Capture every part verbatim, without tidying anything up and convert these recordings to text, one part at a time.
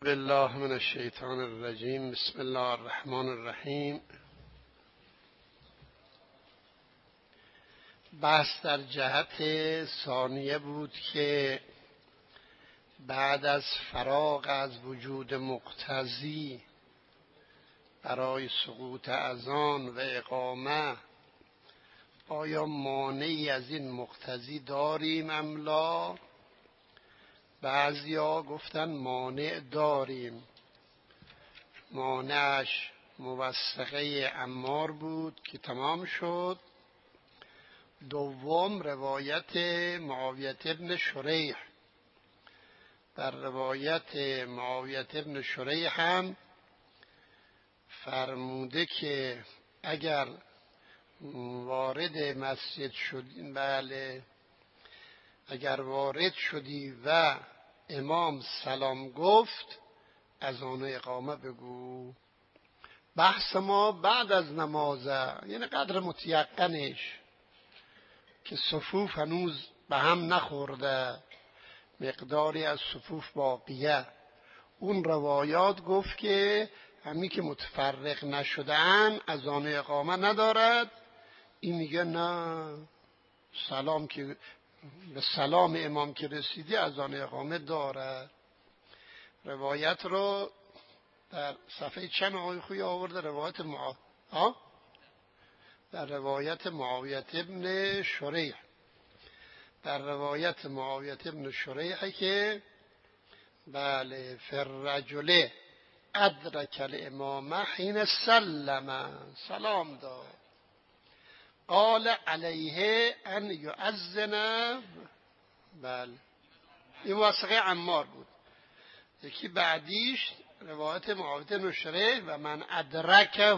بالله من الشیطان الرجیم. بسم الله الرحمن الرحیم. بحث در جهت ثانیه بود که بعد از فراغ از وجود مقتضی برای سقوط اذان و اقامه آیا مانعی از این مقتضی داریم ام لا؟ بعضیا گفتن مانع داریم. مانعش موثقه عمار بود که تمام شد. دوم روایت معاویه بن شریح. در روایت معاویه بن شریح هم فرموده که اگر وارد مسجد شدی بله اگر وارد شدی و امام سلام گفت اذان و اقامه بگو. بحث ما بعد از نمازه، یعنی قدر متیقنش که صفوف هنوز به هم نخورده، مقداری از صفوف باقیه. اون روایات گفت که همی که متفرق نشدن اذان و اقامه ندارد. این میگه نه، سلام که به سلام امام که رسیدی اذان اقامه دارد. روایت رو در صفحه چند آقای خویی آورده؟ روایت معا... ها؟ در روایت معاویه بن شریح. در روایت معاویه بن شریح که بله فالرجل ادرک الامام حین سلم، سلام داد، قال علیه ان یؤذن. بله این واسقه عمار بود. یکی بعدیش روایت معاویه بن شریح و من ادرکه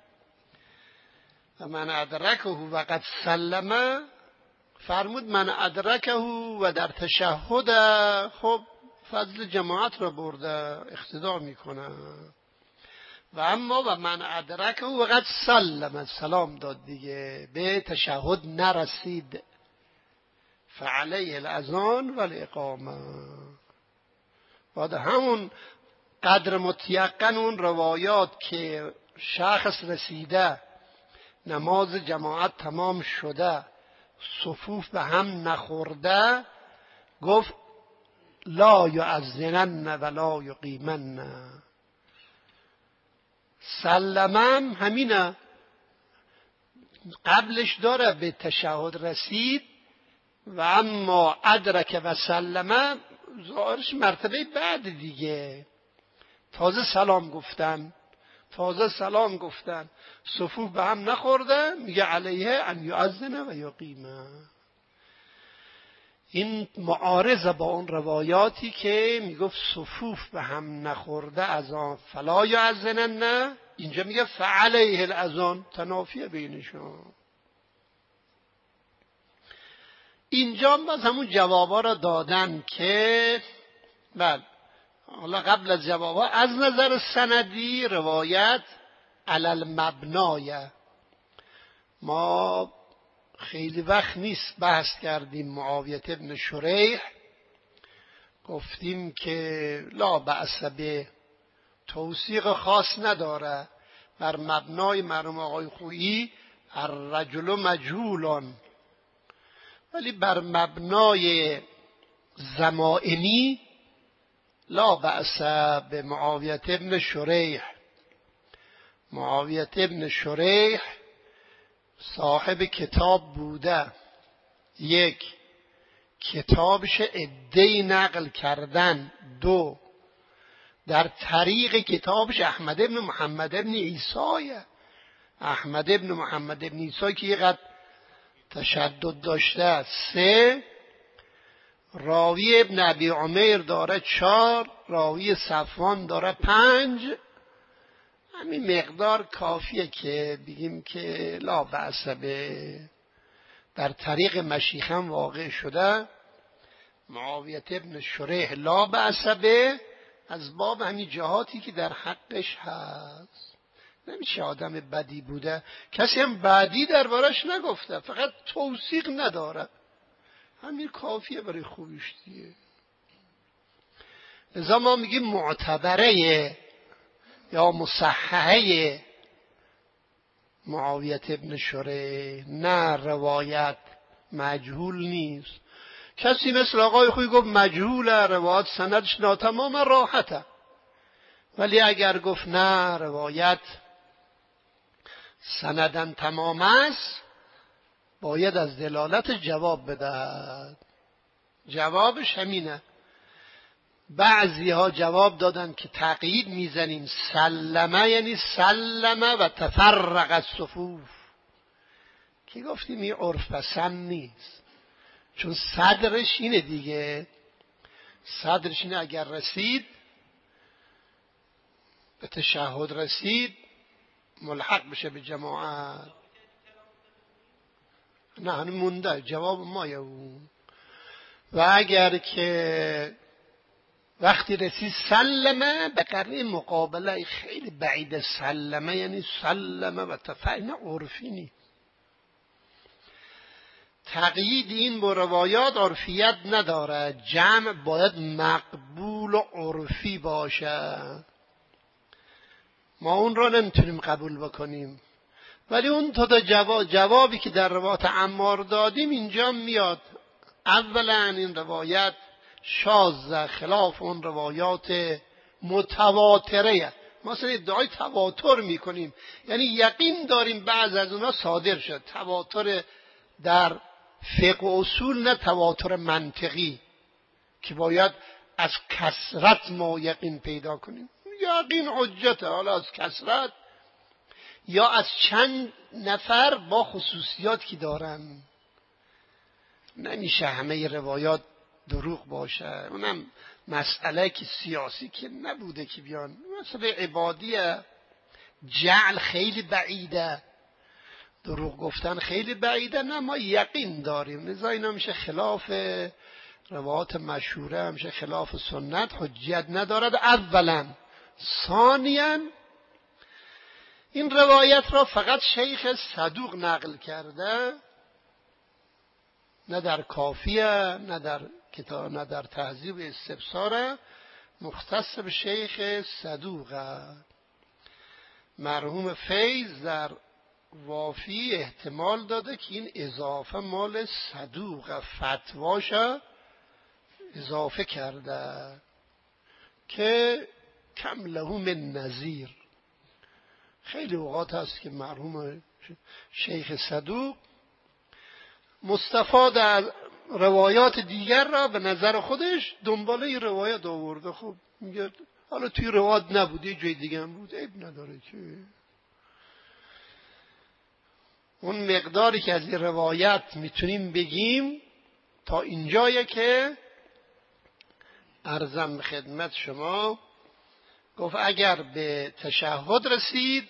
و من ادرکه و قد سلم، فرمود من ادرکه و در تشهد. خب فضل جماعت را برده، اقتدا میکنه. و اما و من ادرکه و قد سلم، سلام داد دیگه، به تشهد نرسید، فعلیه الاذان و الاقامه. بعد همون قدر متیقن اون روایات که شخص رسیده، نماز جماعت تمام شده، صفوف به هم نخورده، گفت لا یؤذنن ولا یقیمن. سلمم همینه، قبلش داره به تشهد رسید، و اما ادرک و سلمه ظاهرش مرتبه بعد دیگه، تازه سلام گفتن تازه سلام گفتن صفوف به هم نخورده، میگه علیه ان یؤذن و یقیمه. این معارضه با اون روایاتی که میگفت صفوف به هم نخورده از آن فلا یؤذنن، اینجا میگه فعلیه الاذان، تنافیه بینشون. اینجا باز همون جوابا را دادن که بله. حالا قبل از جوابا از نظر سندی روایت علل مبنایه. ما خیلی وقت نیست بحث کردیم معاویه بن شریح، گفتیم که لا بأس به، توثیق خاص نداره، بر مبنای مرحوم آقای خویی الرجل مجهولان، ولی بر مبنای ضمائمی لا بأس به معاویه بن شریح. معاویه بن شریح صاحب کتاب بوده، یک کتابش عده‌ای نقل کردن، دو در طریق کتابش احمد ابن محمد ابن عیسیه. احمد ابن محمد ابن عیسی که یقدر تشدد داشته، سه راوی ابن ابی عمیر داره، چهار راوی صفوان داره، پنج. همین مقدار کافیه که بگیم که لا بأس به، در طریق مشیخم واقع شده. معاویه ابن شریح لا بأس به، از باب همین جهاتی که در حقش هست. نمیشه آدم بدی بوده، کسی هم بدی دربارش نگفته، فقط توثیق نداره، همین کافیه برای خوبیش دیگه. لذا ما میگیم معتبره یا مصححه معاویه ابن شریح، نه روایت مجهول نیست. کسی مثل آقای خویی گفت مجهول روایت سندش ناتمام راحته، ولی اگر گفت نه روایت سندن تمام است باید از دلالت جواب بدهد. جوابش همینه. بعضی ها جواب دادن که تقیید میزنیم سلمه یعنی سلمه و تفرق الصفوف، که گفتیم این عرف پسند نیست، چون صدرش اینه دیگه. صدرش اینه اگر رسید به تشهد رسید ملحق بشه به جماعت. نه هنوز مونده جواب ما اون. و اگر که وقتی رسید سلمه به قرنه مقابله خیلی بعید، سلمه یعنی سلمه و تفعین عرفی نیست. تقیید این با روایات عرفیت نداره، جمع باید مقبول و عرفی باشه. ما اون را نمیتونیم قبول بکنیم، ولی اون تا جواب جوابی که در روایت عمار دادیم اینجا میاد. اولا این روایت شاذ خلاف اون روایات متواتره، ما اصلا ادعای تواتر میکنیم، یعنی یقین داریم بعض از اونها صادر شد. تواتر در فقه و اصول، نه تواتر منطقی که باید از کثرت ما یقین پیدا کنیم. یقین حجته، حالا از کثرت یا از چند نفر با خصوصیات که دارن. نمیشه همه روایات دروغ باشه. اونم مسئله که سیاسی که نبوده که بیان، مسئله عبادیه. جعل خیلی بعیده، دروغ گفتن خیلی بعیده. نه ما یقین داریم، لذا اینا میشه خلاف روایات مشهوره، میشه خلاف سنت، حجیت ندارد اولا. ثانیاً این روایت را فقط شیخ صدوق نقل کرده، نه در کافیه، نه در کتاب، نه در تهذیب استبصاره، مختص به شیخ صدوق. مرحوم فیض در وافی احتمال داده که این اضافه مال صدوق، فتواش اضافه کرده که کم له من نظیر. خیلی اوقات هست که مرحوم شیخ صدوق مستفاد از روایات دیگر را به نظر خودش دنباله این روایت آورده. خب میگه حالا توی روایت نبود، یه جای دیگه هم بود، عیب نداره که. اون مقداری که از این روایت میتونیم بگیم تا اینجایه که عرضم خدمت شما گفت اگر به تشهد رسید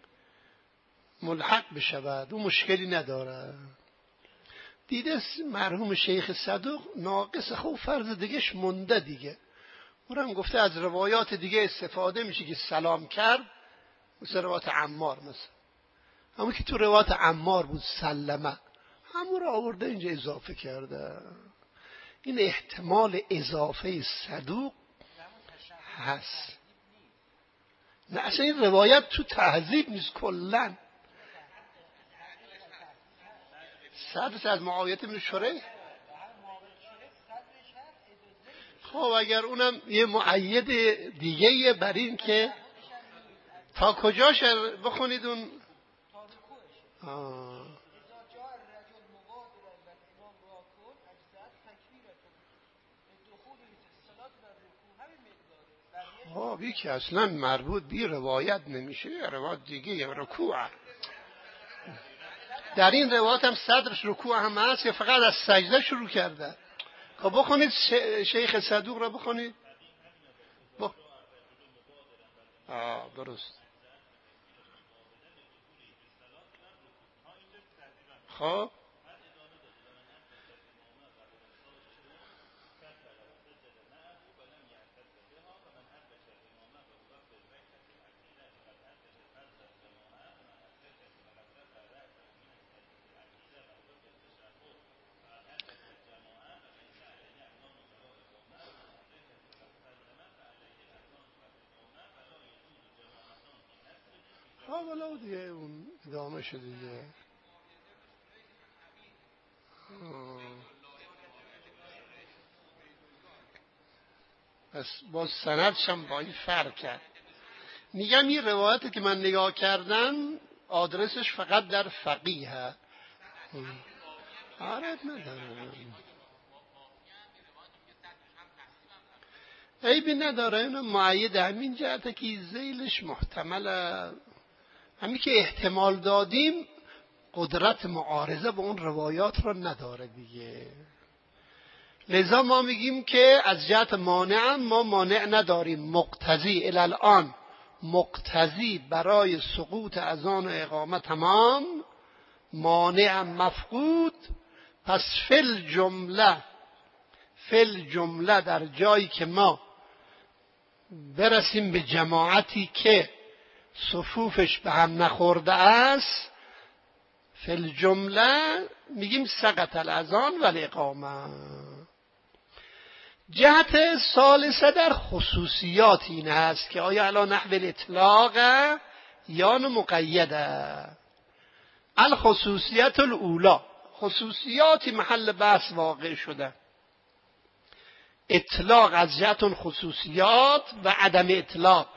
ملحق بشود، اون مشکلی نداره. دیده مرحوم شیخ صدوق ناقص، خوب فرض دیگهش مونده دیگه. اونم گفته از روایات دیگه استفاده میشه که سلام کرد، مثل روایات عمار، مثلا همون که تو روایات عمار بود سلمه، همون رو آورده اینجا اضافه کرده. این احتمال اضافه صدوق هست. نه اصلا این روایت تو تهذیب نیست کلن. صدرش از معاویه ابن شریح. خب اگر اونم یه مؤید دیگه بر این که تا کجاش بخونید اون آه. خب یکی اصلا مربوط بی روایت نمیشه، روایت دیگه رکوع. در این روایت هم صدرش رکوع هم هست یا فقط از سجده شروع کرده؟ خب بخونید شیخ صدوق را بخونید. بخ... آه درست. خب خب حالا دیگه اون ادامه شد دیگه. پس باز سندش هم با این فرق کرد. میگم این روایتی که من نگاه کردم آدرسش فقط در فقیه. آره نداره، عیبی نداره، اینو معید همین جهته که ذیلش محتمله. همین که احتمال دادیم قدرت معارضه به اون روایات رو نداره دیگه. لذا ما میگیم که از جهت مانع ما مانع نداریم. مقتضی الان مقتضی برای سقوط اذان و اقامه تمام، مانع مفقود. پس فل جمله فل جمله در جایی که ما برسیم به جماعتی که صفوفش به هم نخورده است، فل جمله میگیم سقط الاذان و الاقامه. جهت ثالثه در خصوصیات این هست که آیا علی نحو الاطلاق یا مقیده. الخصوصیت الاولا، خصوصیاتی محل بحث واقع شده. اطلاق از جهت خصوصیات و عدم اطلاق.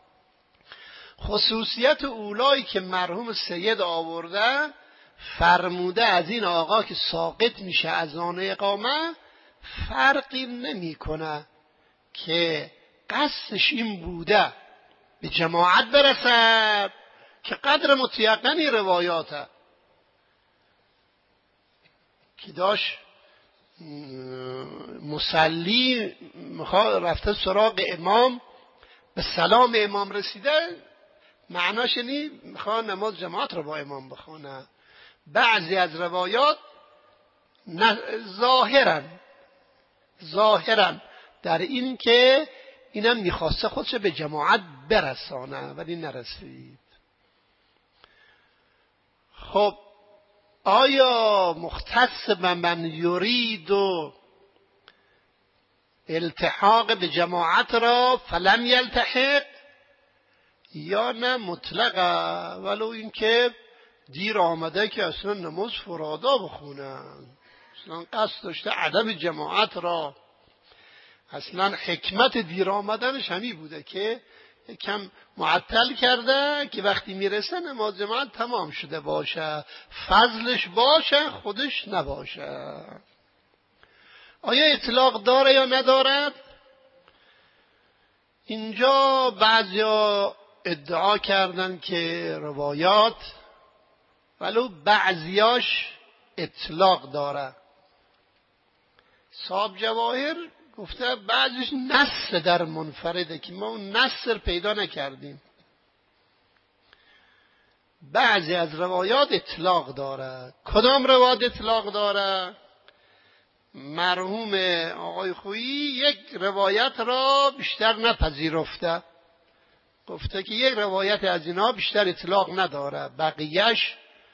خصوصیت اولایی که مرحوم سید آورده، فرموده از این آقا که ساقط میشه اذان اقامه فرقی نمی کنه که قصدش این بوده به جماعت برسد که قدر متیقنی روایاته که داشت مصلی رفته سراغ امام، به سلام امام رسیده، معناش اینی میخواد نماز جماعت رو با امام بخونه. بعضی از روایات ظاهرا ظاهرا در این که اینم میخواسته خودش به جماعت برسانه ولی نرسید. خب آیا مختص به من یرید و التحاق به جماعت را فلم یلتحق، یا نه مطلقه ولو این که دیر آمده که اصلا نماز فرادا بخونه، اصلا قصد داشته عدم جماعت را. اصلا حکمت دیر آمدنش همی بوده که کم معطل کرده که وقتی میرسه نماز جماعت تمام شده باشه، فضلش باشه خودش نباشه. آیا اطلاق داره یا ندارد؟ اینجا بعضیا ادعا کردن که روایات ولو بعضیاش اطلاق داره. صاحب جواهر گفته بعضیش نص در منفرده که ما اون نص پیدا نکردیم. بعضی از روایات اطلاق داره. کدام روایات اطلاق داره؟ مرحوم آقای خویی یک روایت را بیشتر نپذیرفته، گفته که یک روایت از اینا بیشتر اطلاق نداره، بقیهش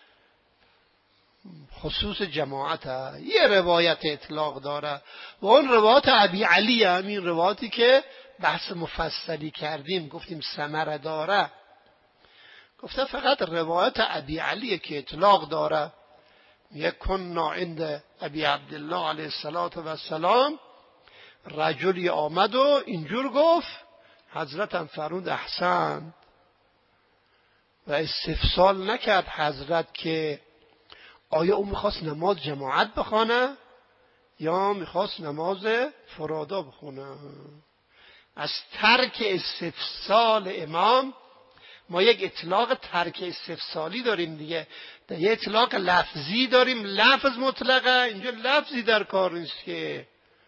خصوص جماعت. یه روایت اطلاق داره و اون روایت ابی علی، همین روایتی که بحث مفصلی کردیم گفتیم ثمره داره. گفته فقط روایت ابی علی که اطلاق داره. یک کنا عند ابی عبدالله علیه السلام، رجلی آمد و اینجور گفت، حضرت هم فرمود احسن، و استفسال نکرد حضرت که آیا او میخواست نماز جماعت بخونه یا میخواست نماز فرادا بخونه. از ترک استفسال امام ما یک اطلاق ترک استفسالی داریم دیگه، یه اطلاق لفظی داریم، لفظ مطلقه، اینجا لفظی در کار نیست که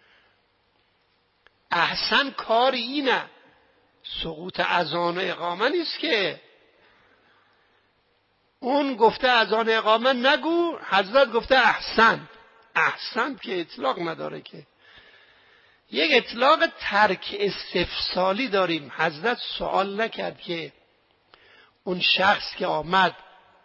احسن کار اینه، سقوط اذان و اقامه نیست که. اون گفته اذان اقامه نگو، حضرت گفته احسن. احسن که اطلاق نداره که. یک اطلاق ترک استفسالی داریم. حضرت سوال نکرد که اون شخص که آمد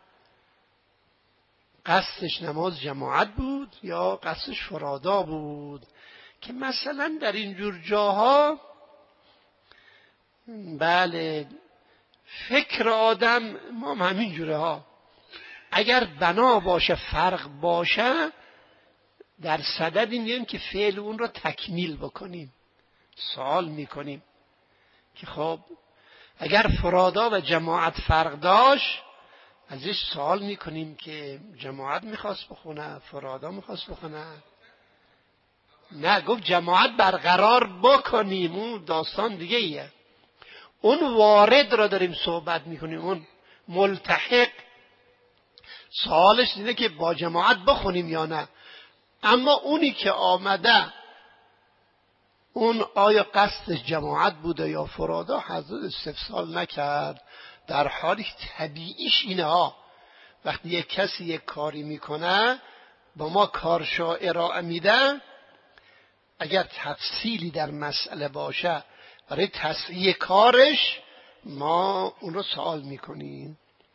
قصدش نماز جماعت بود یا قصدش فرادا بود، که مثلا در اینجور جاها بله فکر آدم ما هم همین جوره ها، اگر بنا باشه فرق باشه در صدد میگیم که فعل اون رو تکمیل بکنیم. سوال میکنیم که خب اگر فرادا و جماعت فرق داشت، ازش سوال میکنیم که جماعت میخواست بخونه فرادا میخواست بخونه؟ نه، گفت جماعت برقرار بکنیم، اون داستان دیگه ایه. اون وارد را داریم صحبت میکنیم، اون ملتحق سوالش اینه که با جماعت بخونیم یا نه. اما اونی که آمده اون آیا قصد جماعت بوده یا فرادا، حضرت استفسال نکرد، در حالی که طبیعیش اینه ها. وقتی یک کسی یک کاری میکنه با ما کارشو ارائه میده، اگر تفصیلی در مسئله باشه برای تصحیح کارش ما اون رو سوال میکنیم.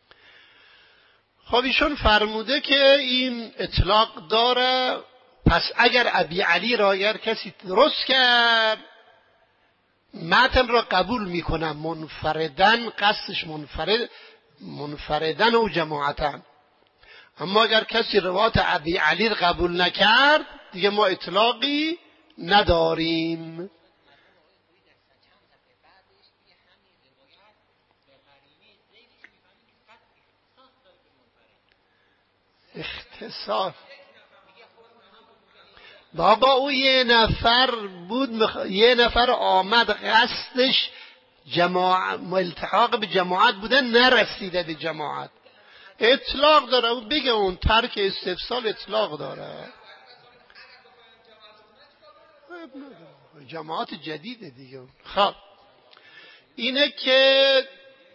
خب ایشون فرموده که این اطلاق داره، پس اگر ابی علی را اگر کسی درست کرد متن را قبول میکنم منفردن، قصدش منفرد منفردن و جماعتن. اما اگر کسی روایت ابی علی را قبول نکرد دیگه ما اطلاقی نداریم. اختصار بابا او یه نفر بود مخ... یه نفر آمد قصدش جماعت التحاق به جماعت بوده، نرسیده به جماعت، اطلاق داره. او بگه اون ترک استفسال اطلاق داره، جماعت جدیده دیگه. خب اینه که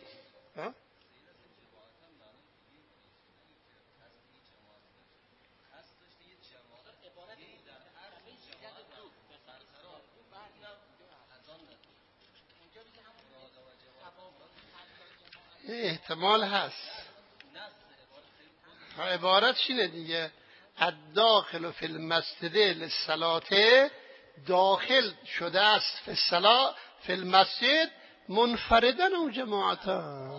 احتمال هست. عبارت شینه دیگه، الداخل فی المسجد للصلاة، داخل شده است فی الصلاة فی المسجد منفردن و جماعتا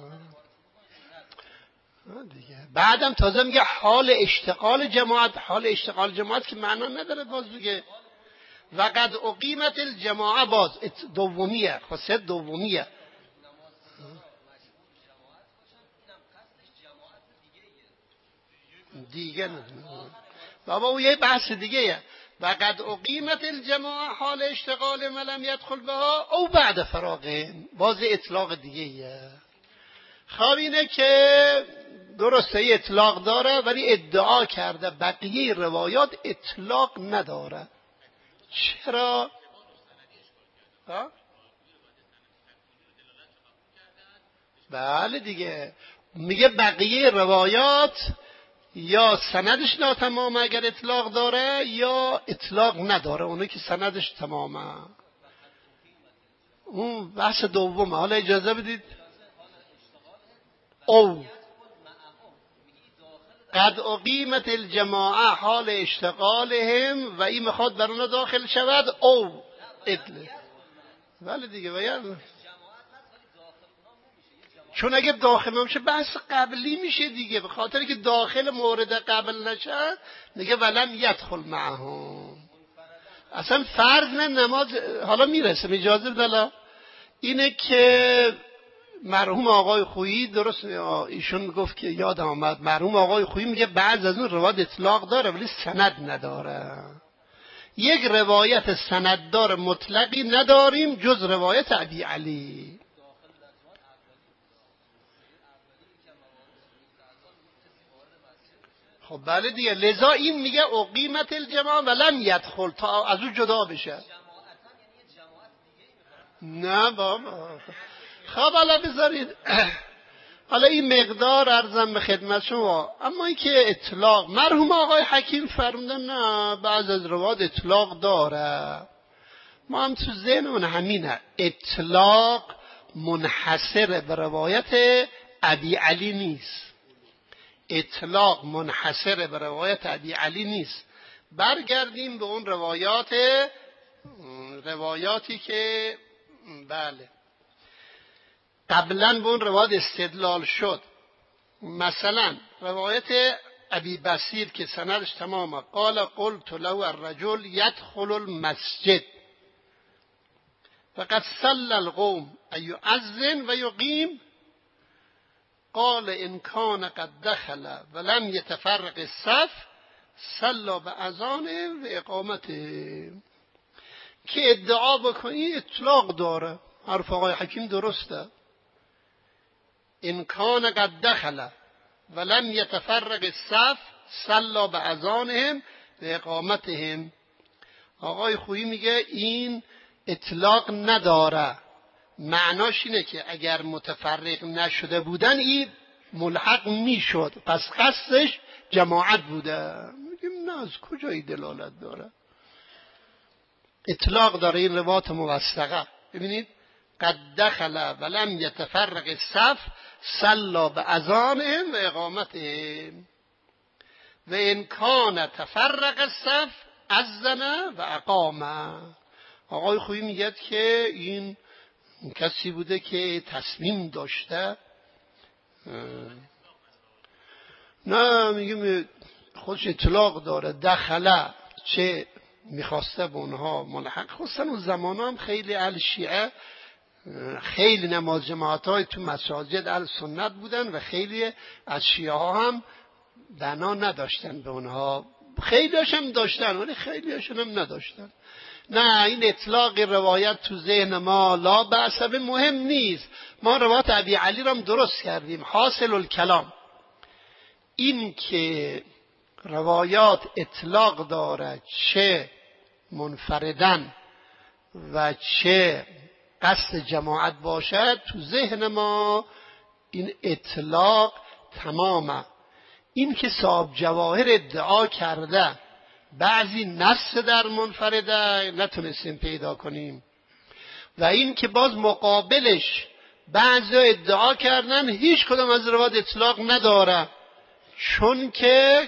دیگه. بعدم تازه میگه حال اشتغال جماعت. حال اشتغال جماعت که معنا نداره باز دیگه. وقد اقیمت الجماعه، باز دومیه، خاصیت دومیه دیگه. بابا او یه بحث دیگه. وقد اقیمت الجماعه حال اشتغال ملم یدخل بها او بعد فراغه، باز اطلاق دیگه. خب اینه که درسته اطلاق داره ولی ادعا کرده بقیه روایات اطلاق نداره. چرا؟ ها؟ بله دیگه، میگه بقیه روایات یا سندش ناتمامه اگر اطلاق داره یا اطلاق نداره، اونه که سندش تمامه. اون بحث دومه. حالا اجازه بدید او قد اقیمت الجماعه حال اشتغالهم و این میخواد بر اونا داخل شود او اطلاق. ولی دیگه باید، چون اگه داخل نمیشه بحث قبلی میشه دیگه، به خاطر که داخل مورد قبل نشه دیگه ولم یدخل معهم. اصلا فرض نه نماز. حالا میرسه اجازه بدلا. اینه که مرحوم آقای خویی درست ایشون گفت که یادم آمد، مرحوم آقای خویی میگه بعض از اون روایت اطلاق داره ولی سند نداره. یک روایت سنددار مطلقی نداریم جز روایت ابی علی. خب بله دیگه، لذا این میگه اقیمت الجماعه ولم یدخل، تا از اون جدا بشه. نه بابا. خب حالا بذارید حالا این مقدار عرضم به خدمت شما. اما این که اطلاق، مرحوم آقای حکیم فرمودن نه بعض از روایات اطلاق داره. ما هم تو ذهنمون همینه، اطلاق منحصر به روایت ابی علی نیست. اطلاق منحصر به روایت ابی علی نیست. برگردیم به اون روایات روایاتی که بله قبلا به اون روایت استدلال شد. مثلا روایت ابی بصیر که سندش تمامه، قال قلت له الرجل يدخل المسجد فقد صلى القوم أيؤذن ويقيم قال إن كان قد دخل ولم يتفرق الصف صلى بأذانه و اقامته. که ادعا بکنی اطلاق داره، حرف آقای حکیم درسته. إن كان قد دخل ولم يتفرق الصف صلى بأذانهم و اقامتهم. آقای خویی میگه این اطلاق نداره، معناش اینه که اگر متفرق نشده بودن این ملحق میشد، پس قصدش جماعت بوده. میگیم نه، از کجای دلالت داره؟ اطلاق داره این روایت موثقه. ببینید قد دخل ولم يتفرق الصف صلى بأذانهم و اقامتهم و ان کان تفرق الصف اذن و اقامه. آقای خویی میگه که این کسی بوده که تصمیم داشته، نه میگیم خودش اطلاق داره، دخله چه میخواسته به اونها ملحق. خصوصا اون زمان هم خیلی اهل شیعه خیلی نماز جماعت های تو مساجد اهل سنت بودن و خیلی از شیعه ها هم بنا نداشتن به اونها، خیلی هم داشتن ولی خیلی هم نداشتن. نه، این اطلاق روایت تو ذهن ما لا بأس به، مهم نیست. ما روایت ابی علی را هم درست کردیم. حاصل الکلام این که روایات اطلاق داره، چه منفردن و چه قصد جماعت باشد، تو ذهن ما این اطلاق تمامه. این که صاحب جواهر ادعا کرده بعضی نص در منفرده نتونستیم پیدا کنیم، و این که باز مقابلش بعضی ادعا کردن هیچ کدام از روایات اطلاق نداره، چون که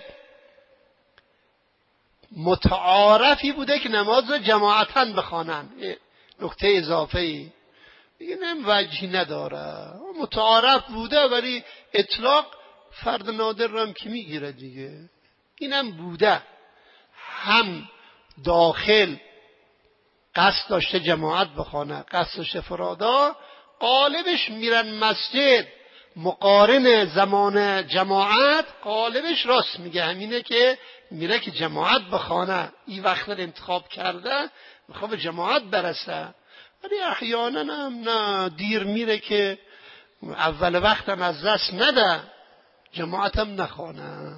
متعارفی بوده که نماز رو جماعتاً بخوانن. نکته اضافه‌ای دیگه نم وجهی نداره، متعارف بوده، ولی اطلاق فرد نادر رو هم که میگیره دیگه. اینم بوده، هم داخل قصد داشته جماعت بخوانه، قصد داشته فرادا، قالبش میرن مسجد مقارن زمان جماعت، قالبش راست میگه، همینه که میره که جماعت بخوانه، این وقت رو انتخاب کرده میخواد جماعت برسه. ولی احیانا هم نه، دیر میره که اول وقت هم از دست نده، جماعت هم نخوانه.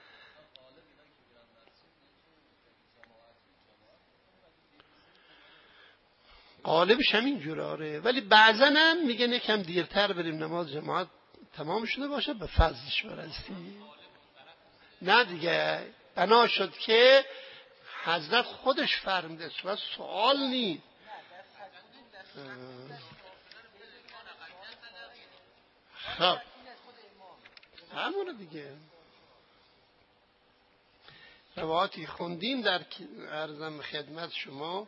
قالبش همین جوراره، ولی بعضا هم میگه یکم دیرتر بریم نماز جماعت تمام شده باشه به فضلش برسیم. نه دیگه، بنا شد که حضرت خودش فرموده، و سوال نیست. خب همونه دیگه. روایاتی خوندیم در عرضم خدمت شما.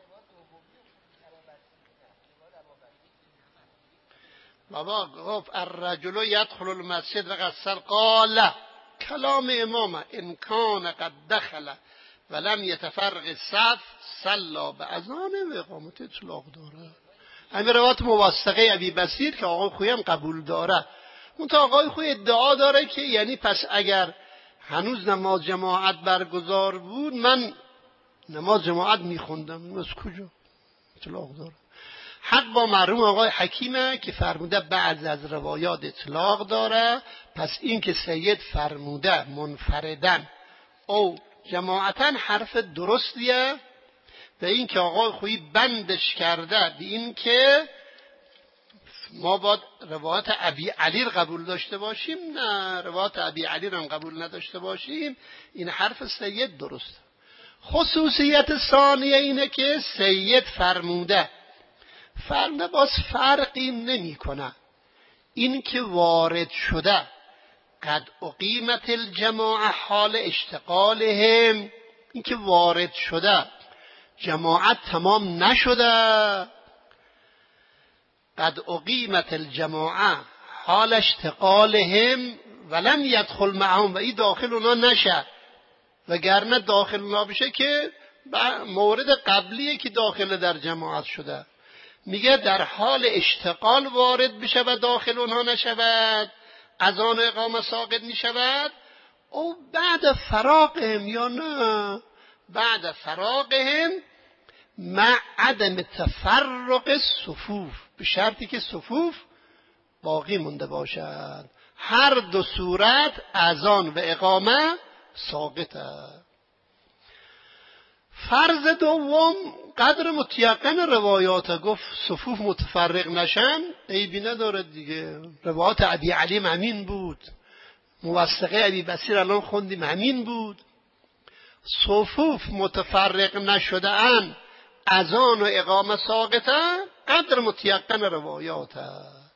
بابا گفت الرجل يدخل المسجد وقد صلى، قال کلام امام ان کان قد دخل ولم يتفرق الصف صلى باذانه و اقامت. اطلاق داره. همین روایت موثقه ابی بصیر که آقای خویی هم قبول داره. اون تا آقای خویی ادعا داره که یعنی پس اگر هنوز نماز جماعت برگزار بود من نماز جماعت میخوندم. از کجا؟ اطلاق داره. حق با مرحوم آقای حکیمه که فرموده بعض از روایات اطلاق داره، پس این که سید فرموده منفردن او جماعتاً حرف درستیه، و این که آقای خویی بندش کرده به این که ما باید روایات ابی علی رو قبول داشته باشیم، نه روایات ابی علی رو هم قبول نداشته باشیم، این حرف سید درسته. خصوصیت ثانیه اینه که سید فرموده فرموده باز فرقی نمی کنه. این که وارد شده قد اقیمت الجماعه حال اشتغالهم، این که وارد شده جماعت تمام نشده، قد اقیمت الجماعه حال اشتغالهم ولم يدخل معهم، و این داخل اونا نشه، وگرنه داخل اونا بشه که مورد قبلیه که داخل در جماعت شده. میگه در حال اشتغال وارد بشه و داخل اونها نشود، اذان و اقامه ساقط میشود، او بعد فراقهم یا نه بعد فراقهم مع عدم تفرق صفوف، به شرطی که صفوف باقی مونده باشد. هر دو صورت اذان و اقامه ساقطه. فرض دوم قدر متیقن روایات، گفت صفوف متفرق نشن عیبی نداره دیگه. روایات ابی علیم همین بود، موثقه ابی بصیر الان خوندیم همین بود. صفوف متفرق نشده ان اذان و اقامه ساقطه، قدر متیقن روایاته.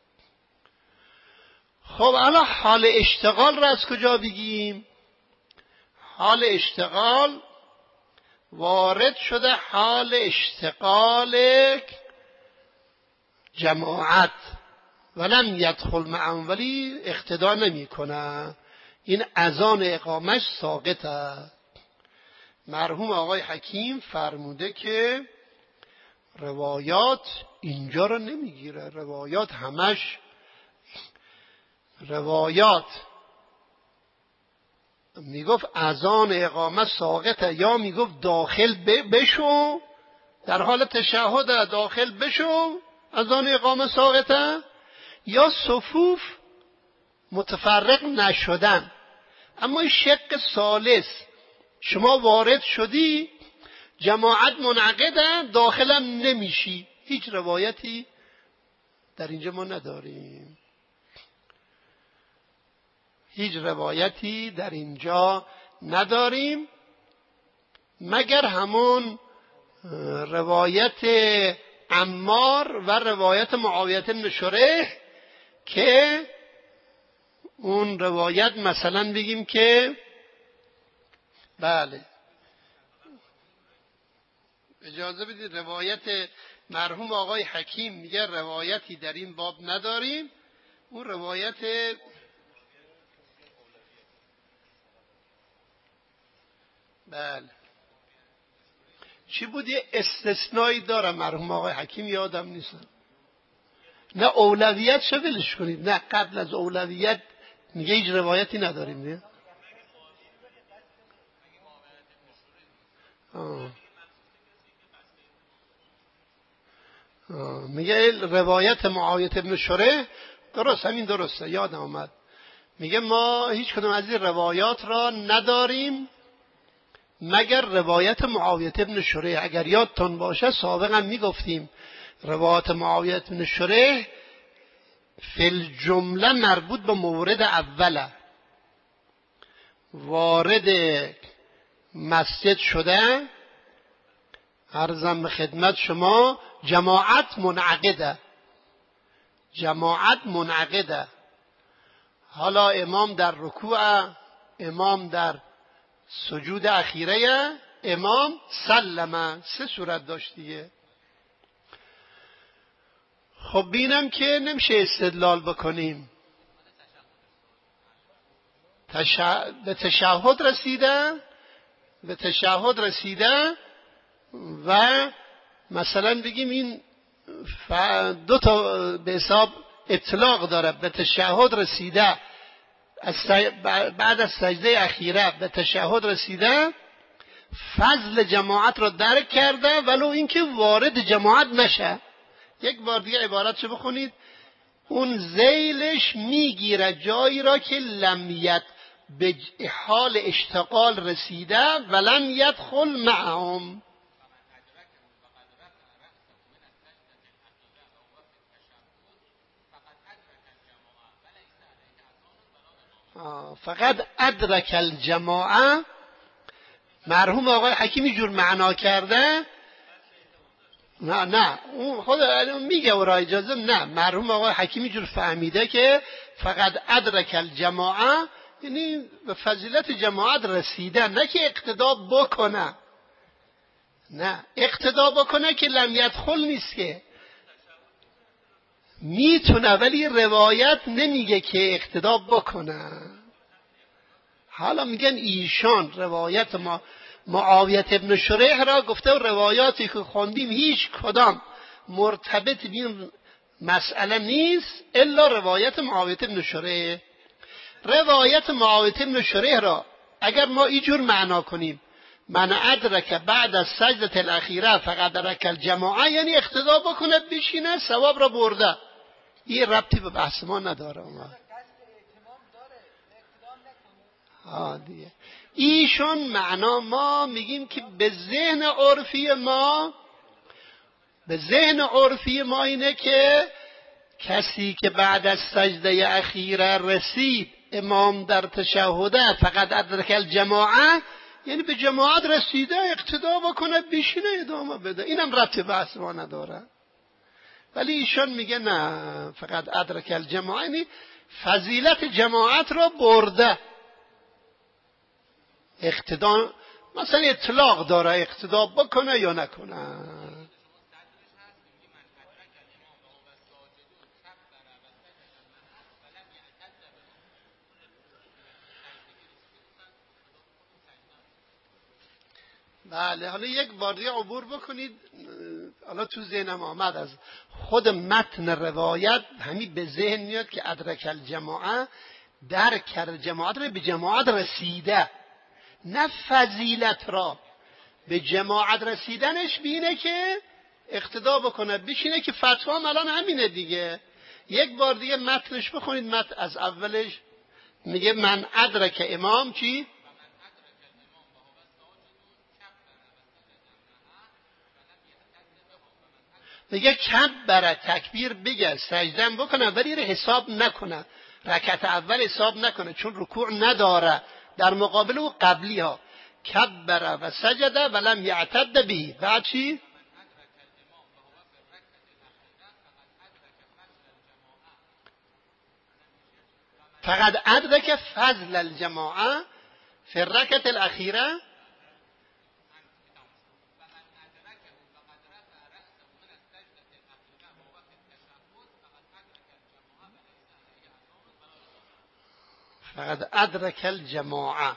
خب الان حال اشتغال را از کجا بگیم؟ حال اشتغال وارد شده حال اشتغال جماعت ولم یدخل معهم، ولی اقتدا نمی کنه، این اذان اقامش ساقطه. مرحوم آقای حکیم فرموده که روایات اینجا رو نمیگیره، روایات همش روایات میگفت اذان اقامه ساقطه، یا میگفت داخل بشو در حال تشهد داخل بشو اذان اقامه ساقطه، یا صفوف متفرق نشدن. اما شق ثالث شما وارد شدی جماعت منعقده داخلم نمیشی، هیچ روایتی در اینجا ما نداریم، هیچ روایتی در اینجا نداریم مگر همون روایت عمار و روایت معاویه بن شریح، که اون روایت مثلا بگیم که بله اجازه بدید روایت مرحوم آقای حکیم میگه روایتی در این باب نداریم. اون روایت بله چی بود؟ یه استثنایی داره مرحوم آقای حکیم، یادم نیست. نه اولویت شو ولش کنید، نه قبل از اولویت میگه هیچ روایتی نداریم. نه آه. آه. میگه روایت معاویه بن شریح درست، همین درسته، یادم آمد. میگه ما هیچ کدوم از این روایات را نداریم مگر روایت معاویه بن شریح. اگر یادتون باشه سابقا میگفتیم روایت معاویه بن شریح فی الجمله مربوط به مورد اوله، وارد مسجد شده، عرضم به خدمت شما جماعت منعقده، جماعت منعقده، حالا امام در رکوع، امام در سجود اخیره، امام سلمه، سه صورت داشت دیگه. خب بینم که نمیشه استدلال بکنیم. تشا... به تشهد رسیده به تشهد رسیده و مثلا بگیم این ف... دو تا به حساب اطلاق داره، به تشهد رسیده، از س... بعد از سجده اخیره به تشهد رسیده، فضل جماعت را درک کرده ولو اینکه وارد جماعت نشه. یک بار دیگه عبارتشو بخونید. اون ذیلش میگیره جایی را که لمیت به حال اشتغال رسیده ولم یدخل معهم. فقط ادرک الجماعه. مرحوم آقای حکیمی جور معنا کرده، نه نه اون خود میگه و را اجازه، نه مرحوم آقای حکیمی جور فهمیده که فقط ادرک الجماعه یعنی به فضیلت جماعت رسیده، نه که اقتدا بکنه، نه اقتدا بکنه که لم یدخل نیست که میتونه ولی روایت نمیگه که اقتدا بکنه. حالا میگن ایشان روایت ما معاویه ابن شریح را گفته و روایاتی که خوندیم هیچ کدام مرتبط به این مسئله نیست الا روایت معاویه ابن شریح. روایت معاویه ابن شریح را اگر ما اینجور معنا کنیم من ادرک بعد از سجده الاخیره فقد ادرک الجماعه، یعنی اقتدا بکنه بشینه ثواب را برده، این ربطی به بحث ما نداره. ما ها دیگه ایشون معنا ما میگیم که به ذهن عرفی ما به ذهن عرفی ما اینه که کسی که بعد از سجده اخیره رسید امام در تشهده فقط ادرک الجماعه، یعنی به جماعت رسیده اقتدا بکنه بشینه ادامه بده، اینم ربط بحث ما نداره. ولی ایشون میگه نه فقط ادرک الجماعه، یعنی فضیلت جماعت را برده، اقتدا مثلا اطلاق داره اقتدا بکنه یا نکنه. بله حالا یک بار دیگه عبور بکنید. حالا تو ذهنم آمد از خود متن روایت همین به ذهن میاد که ادرک الجماعه درک کرد جماعت را، به جماعت رسیده، نه فضیلت را. به جماعت رسیدنش بینه که اقتدا بکنه بشینه، که فتوا هم الان همینه دیگه. یک بار دیگه متنش بخونید. متن از اولش میگه من ادرک امام چی؟ میگه کبر تکبیر بگه سجدم بکنه ولی رو حساب نکنه، رکعت اول حساب نکنه چون رکوع نداره، در مقابل او قبلی ها کبر و سجده ولم یعتد به. بعد چی؟ فقط ادرک فضل الجماعه فی الرکعة الاخیره. فقد ادرک الجماعه.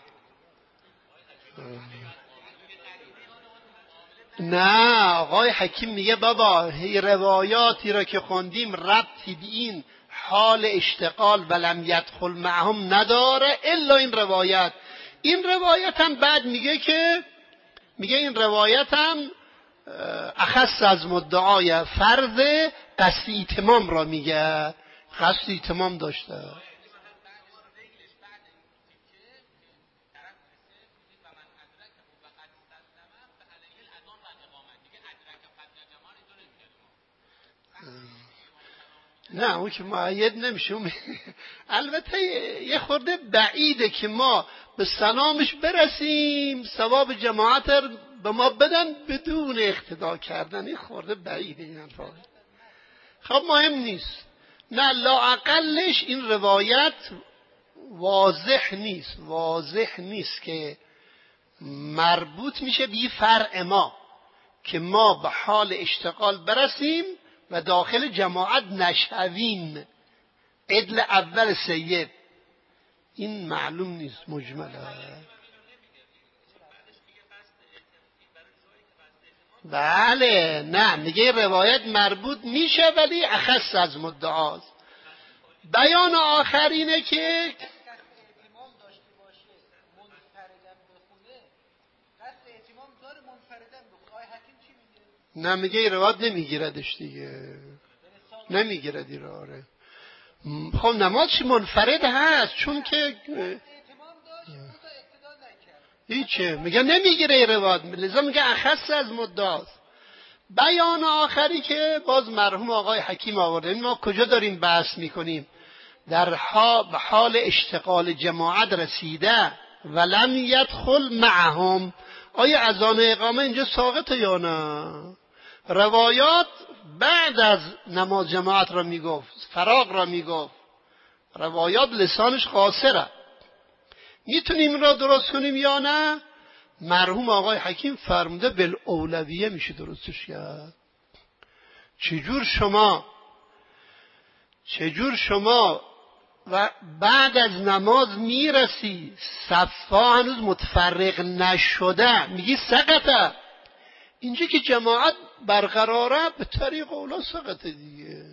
نه آقای حکیم میگه بابا روایاتی را که خوندیم ربطی به این حال اشتغال ولم یدخل معهم نداره الا این روایت. این روایت هم بعد میگه که میگه این روایت هم اخص از مدعای فرض قصد اتمام را میگه، قصد اتمام داشته. نه اون که معید نمیشه. البته یه خورده بعیده که ما به سلامش برسیم ثواب جماعت به ما بدن بدون اقتدا کردن، این خورده بعیده این حرفا. خب مهم نیست. نه لااقلش این روایت واضح نیست، واضح نیست که مربوط میشه به فرع ما که ما به حال اشتغال برسیم و داخل جماعت نشویم. عدل اول سید این معلوم نیست، مجمله. بله نه میگه روایت مربوط میشه ولی اخص از مدعاست. بیان آخرینه که نه میگه این روایت نمیگیردش دیگه، نمیگیرد این رو. آره خب نماز چی منفرد هست چون که هیچه میگه نمیگیره این روایت، لذا میگه اخص از مدعاست. بیان آخری که باز مرحوم آقای حکیم آورده، ما کجا داریم بحث میکنیم؟ در حال اشتغال جماعت رسیده ولم یدخل معهم. آیا اذان اقامه اینجا ساقطه یا نه؟ روایات بعد از نماز جماعت را میگفت، فراغ را میگفت. روایات لسانش قاصره. میتونیم را درست کنیم یا نه؟ مرحوم آقای حکیم فرموده بالاولویه میشه درستش کرد. چجور شما چجور شما و بعد از نماز میرسی صفا هنوز متفرق نشده میگی سقطه؟ اینجا که جماعت برقراره به طریق اولا سقطه دیگه.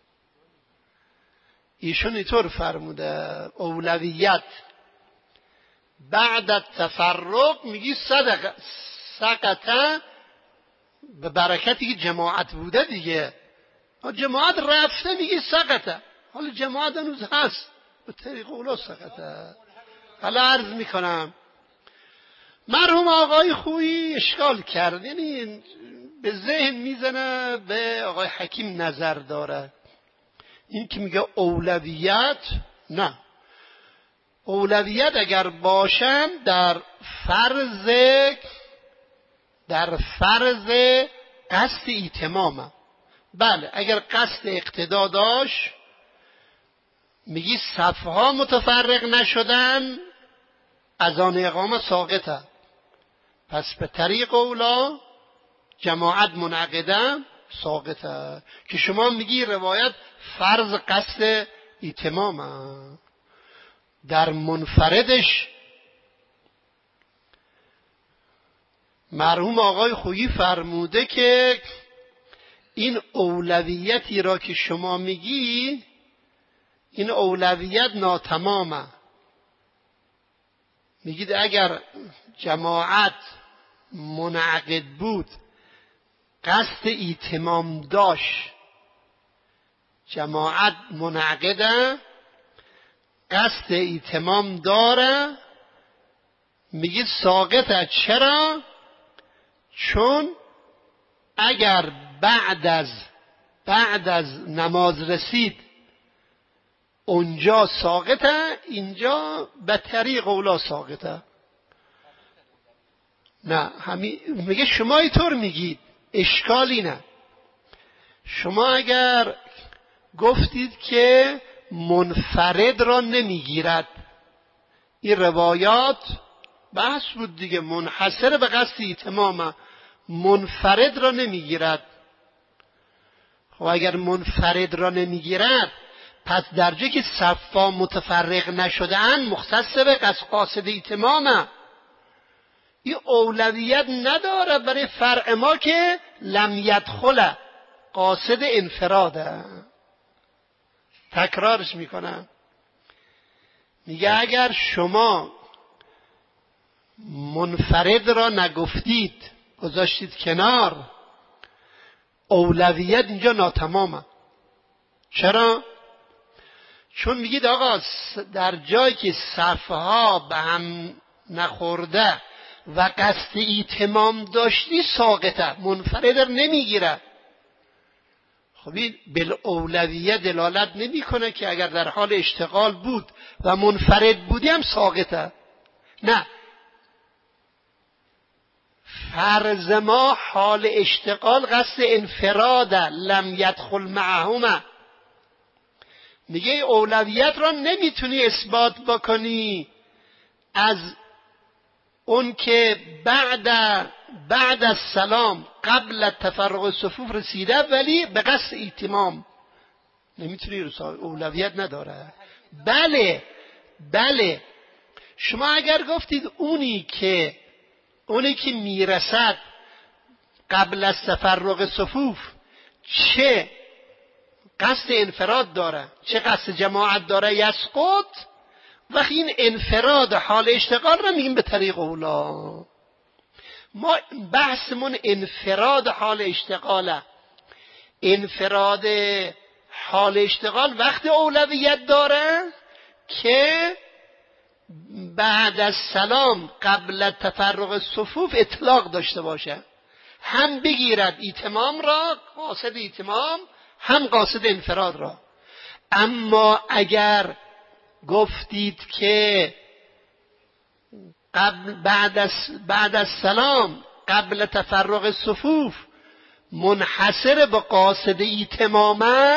ایشون اینطور فرموده اولویت بعد از تفرق میگی صدقه سقطه به برکتی که جماعت بوده دیگه. جماعت رفته میگی سقطه، حالا جماعت هنوز هست به طریق اولا سقطه. حالا عرض میکنم مرحوم آقای خویی اشکال کرد، یعنی به ذهن میزنه به آقای حکیم نظر داره، این که میگه اولویت نه، اولویت اگر باشم در فرض در فرض قصد ایتمامه. بله اگر قصد اقتدا داشت میگی صفها متفرق نشدن اذان اقامه ساقطه، پس به طریق اولا جماعت منعقده ساقطه که شما میگی روایت فرض قصد ایتمامه. در منفردش مرحوم آقای خویی فرموده که این اولویتی را که شما میگی این اولویت ناتمامه. میگید اگر جماعت منعقد بود قصد ایتمام داشت، جماعت منعقده قصد ایتمام داره، میگید ساقطه. چرا؟ چون اگر بعد از بعد از نماز رسید اونجا ساقطه، اینجا به طریق اولا ساقطه. نه همین میگه شما اینطور میگید، اشکالی نه. شما اگر گفتید که منفرد را نمیگیرد، این روایات بحث بود دیگه، منحصر به قصد ایتمامه، منفرد را نمیگیرد. خب اگر منفرد را نمیگیرد پس در جایی که صفا متفرق نشده اند مختص به قصد ایتمامه. این اولویت نداره برای فرع ما که لم یدخل قاصد انفراده. تکرارش میکنم، میگه اگر شما منفرد را نگفتید گذاشتید کنار، اولویت اینجا ناتمامه. چرا؟ چون میگید آقا در جایی که صفها به هم نخورده و قصد ایتمام داشتی ساقطه، منفرد را نمیگیره. خب این بالاولویه دلالت نمیکنه که اگر در حال اشتغال بود و منفرد بودی هم ساقطه. نه، فرض ما حال اشتغال قصد انفراد لم یدخل معهما. میگه اولویت را نمیتونی اثبات بکنی از اون که بعد بعد از سلام قبل تفرق صفوف رسیده ولی به قصد ایتمام، نمیتونی، اولویت نداره. بله بله شما اگر گفتید اونی که اونی که میرسد قبل از تفرق صفوف چه قصد انفراد داره چه قصد جماعت داره یسقط، وقتی این انفراد حال اشتغال را میگیم به طریق اولا. ما بحثمون انفراد حال اشتغاله. انفراد حال اشتغال وقتی اولویت داره که بعد از سلام قبل تفرق صفوف اطلاق داشته باشه، هم بگیرد ایتمام را قاصد ایتمام هم قاصد انفراد را. اما اگر گفتید که قبل بعد از بعد از سلام قبل تفرق صفوف منحصر به قاصد ایتمامه،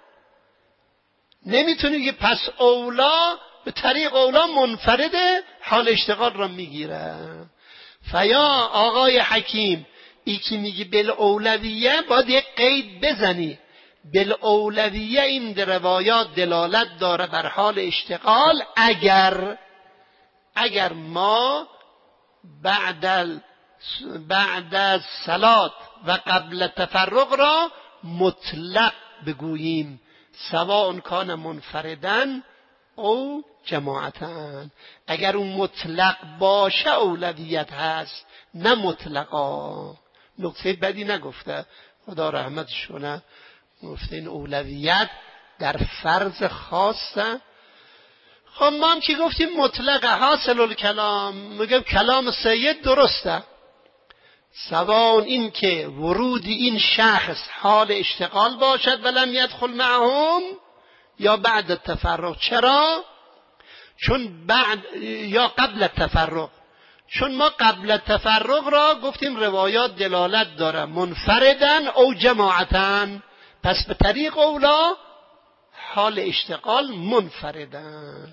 نمیتونی که پس اولا به طریق اولا منفرد حال اشتغال را میگیره. فیا آقای حکیم ای که میگی بالاولویه باید یک قید بزنی، بالاولویه این روایات دلالت داره بر حال اشتغال اگر اگر ما بعد ال... بعد از صلات و قبل تفرق را مطلق بگوییم، سواء کان منفردن او جماعتن. اگر اون مطلق باشه اولویت هست، نه مطلقا. نکته بدی نگفته، خدا رحمتش کنه، گفته این اولویت در فرض خاصه. خب ما هم که گفتیم مطلقه. حاصل الکلام میگم کلام سید درسته، سواء این که ورود این شخص حال اشتغال باشد ولم یدخل معهم یا بعد التفرق. چرا؟ چون بعد یا قبل التفرق، چون ما قبل التفرق را گفتیم روایات دلالت داره منفردن او جماعتن، پس به طریق اولا حال اشتغال منفردن.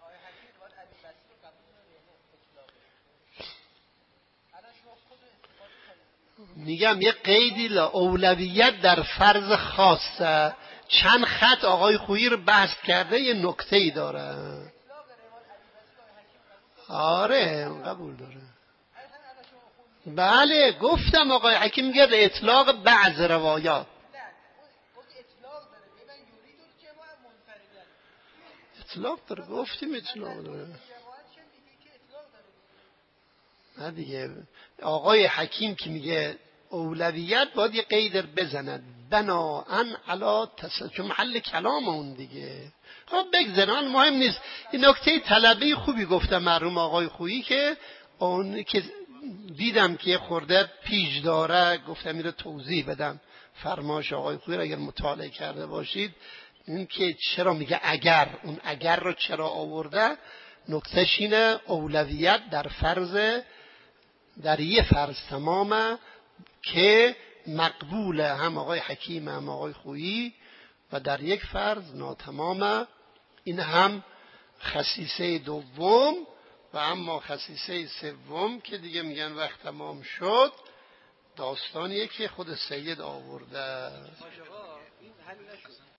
میگم یه قیدی اولویت در فرض خاصه. چند خط آقای خویی رو بحث کرده، یه نکته ای داره. آره قبول داره. بله گفتم آقای حکیم میگه اطلاق بعض روایات. اطلاق داره، گفتیم اطلاق داره. نه دیگه آقای حکیم که میگه اولویت باید یه قیدر بزند بناءن علی تسلسل، چون محل کلام اون دیگه. خب بگذارن مهم نیست. این نکته طلبی خوبی گفتم مرحوم آقای خویی که اون که دیدم که خورده پیش داره، گفتم میره توضیح بدم فرمایش آقای خویی را اگر مطالعه کرده باشید. این که چرا میگه اگر، اون اگر رو چرا آورده، نکتهش اینه اولویت در فرض، در یه فرض تمامه که مقبول هم آقای حکیم هم آقای خویی، و در یک فرض ناتمامه. این هم خصیصه دوم و اما خصیصه سوم که دیگه میگن وقت تمام شد، داستانیه که خود سید آورده.